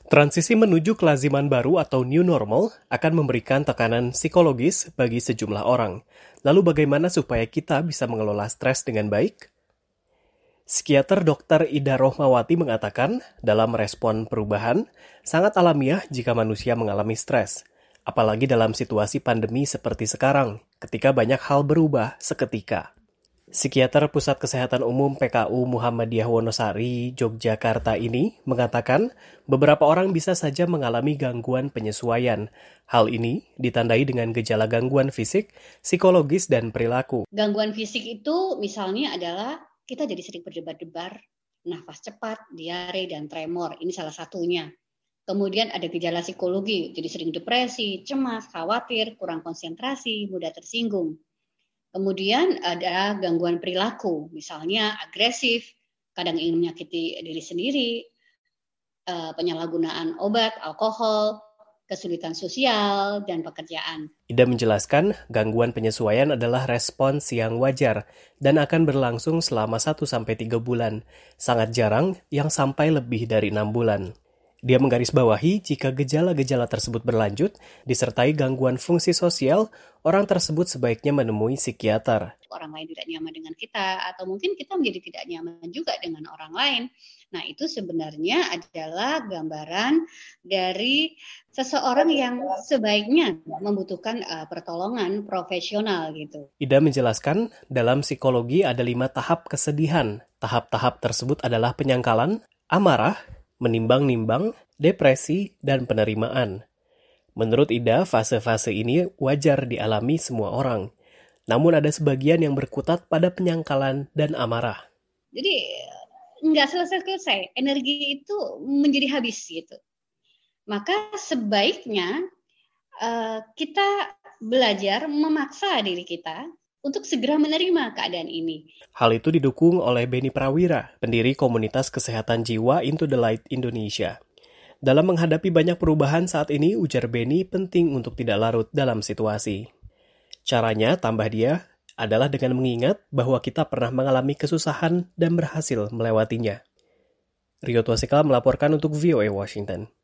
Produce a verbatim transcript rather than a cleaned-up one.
Transisi menuju kelaziman baru atau new normal akan memberikan tekanan psikologis bagi sejumlah orang. Lalu bagaimana supaya kita bisa mengelola stres dengan baik? Psikiater dokter Ida Rohmawati mengatakan, dalam respon perubahan, sangat alamiah jika manusia mengalami stres. Apalagi dalam situasi pandemi seperti sekarang, ketika banyak hal berubah seketika. Psikiater Pusat Kesehatan Umum P K U Muhammadiyah Wonosari, Yogyakarta ini mengatakan beberapa orang bisa saja mengalami gangguan penyesuaian. Hal ini ditandai dengan gejala gangguan fisik, psikologis, dan perilaku. Gangguan fisik itu misalnya adalah kita jadi sering berdebar-debar, nafas cepat, diare, dan tremor. Ini salah satunya. Kemudian ada gejala psikologi, jadi sering depresi, cemas, khawatir, kurang konsentrasi, mudah tersinggung. Kemudian ada gangguan perilaku, misalnya agresif, kadang ingin menyakiti diri sendiri, penyalahgunaan obat, alkohol, kesulitan sosial, dan pekerjaan. Ida menjelaskan, gangguan penyesuaian adalah respons yang wajar dan akan berlangsung selama satu sampai tiga bulan. Sangat jarang yang sampai lebih dari enam bulan. Dia menggarisbawahi jika gejala-gejala tersebut berlanjut, disertai gangguan fungsi sosial, orang tersebut sebaiknya menemui psikiater. Orang lain tidak nyaman dengan kita, atau mungkin kita menjadi tidak nyaman juga dengan orang lain. Nah, itu sebenarnya adalah gambaran dari seseorang yang sebaiknya membutuhkan uh, pertolongan profesional gitu. Ida menjelaskan, dalam psikologi ada lima tahap kesedihan. Tahap-tahap tersebut adalah penyangkalan, amarah, menimbang-nimbang, depresi, dan penerimaan. Menurut Ida, fase-fase ini wajar dialami semua orang. Namun ada sebagian yang berkutat pada penyangkalan dan amarah. Jadi nggak selesai-selesai, energi itu menjadi habis gitu. Maka sebaiknya uh, kita belajar memaksa diri kita untuk segera menerima keadaan ini. Hal itu didukung oleh Beni Prawira, pendiri komunitas kesehatan jiwa Into the Light Indonesia. Dalam menghadapi banyak perubahan saat ini, ujar Beni penting untuk tidak larut dalam situasi. Caranya, tambah dia, adalah dengan mengingat bahwa kita pernah mengalami kesusahan dan berhasil melewatinya. Rio Twasikal melaporkan untuk V O A Washington.